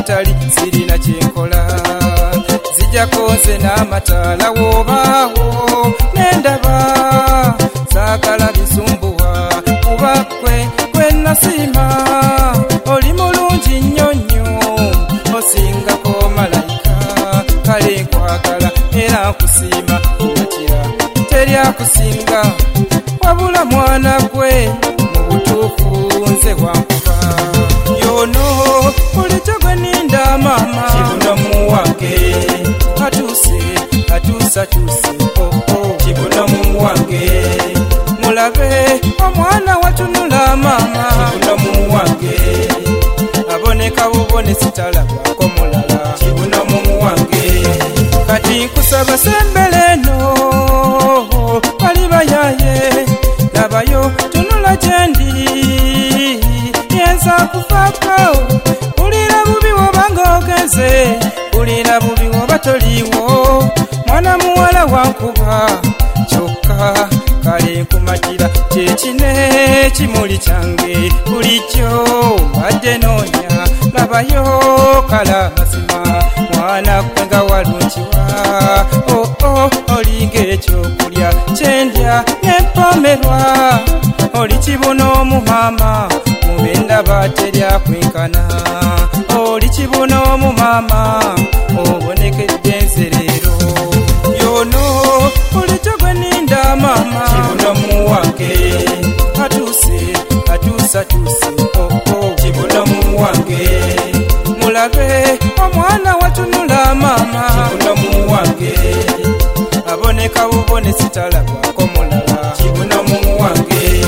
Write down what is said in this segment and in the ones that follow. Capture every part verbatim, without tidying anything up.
awatali sirina kyenkola zijjako nze n'amataala wobaawo nendaba saagala bisumbuwa kuba kwe kwe nasiima oli mulungi nnyo nnyo osingako malayika kale nkwagala era nkusiima kumakira teryakusinga wabula mwana gwe mu butuufu nze wankuba yono bulijjo gwe ninda maama kibunamu wange atuuse atuuse atuuse oo kibunamu wange mulabe omwana watunula maama kibunamu wange aboneka bubone sitalabwako mulala kibunamu wange kati nkusaba sembeleno bali bayaye labayo tunula gyendi yenza kufaako ulira bubi wobanga ogenze ulira bubi woba toliiwo mwana muwala wankuba kyokka kale nkumatira kyekine kimuli kyange bulijjo mbadde noonya labayo kala mazima mwana gwe nga walungiwa oo oh, oh, olinga ekyokulya kyendya nempomerwa oli kibuno omumaama mubenda baterya kwenkana oli kibuno omumaama obonekedde nzerero yono bulijjo gwe ninda maama kibunamu wange atuuse atuuse atuuse oo kibunamu wange mulabe omwana watunula maama kibunamu wange aboneka bubone sitalabwako mulala kibunamu wange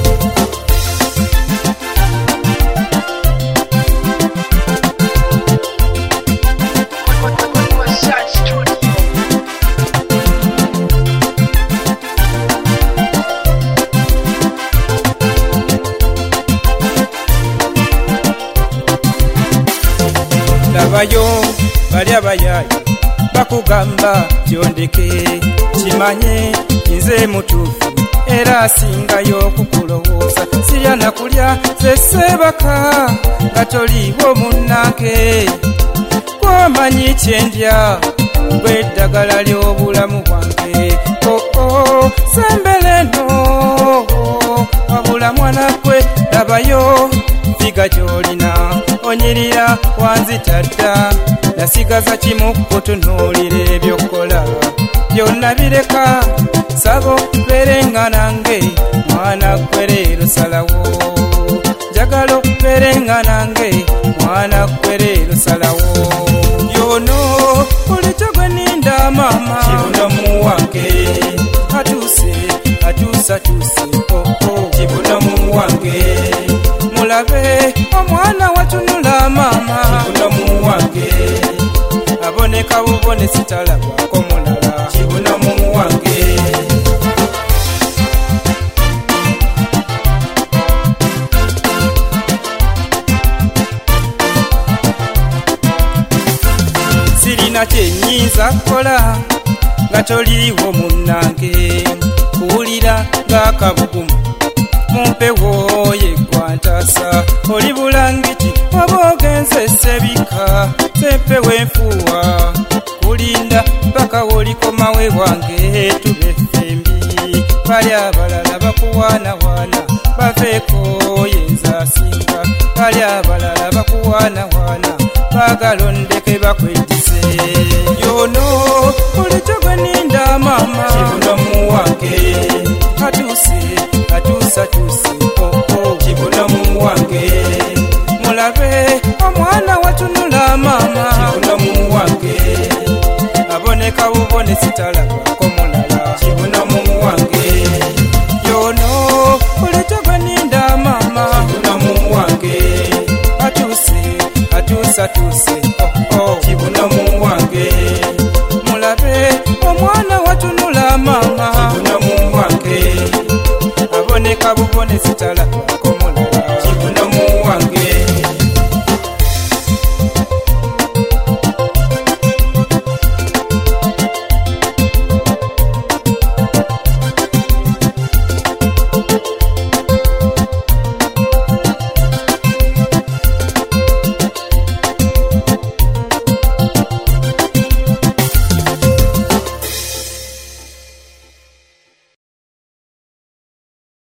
labayo bali abayaya bakugamba kyondeke kimanye nze mutuufu era asingayo kukulowooza sirya nakulya zesebaka nga toliiwo munnange gwomanyi kyendya gw'eddagala ly'obulamu bwange oo sembeleno wabula mwana gwe labayo figa gy'olina onyirira wanzitadda nasigaza kimu kutunuulira ebyokola byonna bireka sabo berenga nange mwana gwe leero salawo njagala berenga nange mwana gwe leero salawo yono bulijjo gwe ninda maama kibunamu wange atuuse atuuse atuuse oo kibunamu wange mulabe omwana watunula maama kibunamu wange aboneka bubone sitalabwako mulala kibunamu wange sirina kyenyinza kukola nga toliiwo munnange kuwulira ng'akabugumu mumpewo yeggwantasa oli bulangiti waba ogenze sebika sempewo enfuuwa kulinda mpaka wolikomawe wange tube fembi bali abalala bakuwaanawaana baveeko yenza asinga bali abalala bakuwaanawaana bagalondeke bakweddize yono bulijjo gwe ninda maama kibunamu wange atuuse atuuse atuuse oo kibunamu wange mulabe omwana watunula maama kibunamu wange aboneka bubone sitalabwako mulala kibunamu wange yono bulijjo gwe ninda maama kibunamu wange atuuse atuuse atuuse oo kibunamu wange mulabe omwana watunula maama kibunamu wange aboneka bubone sitala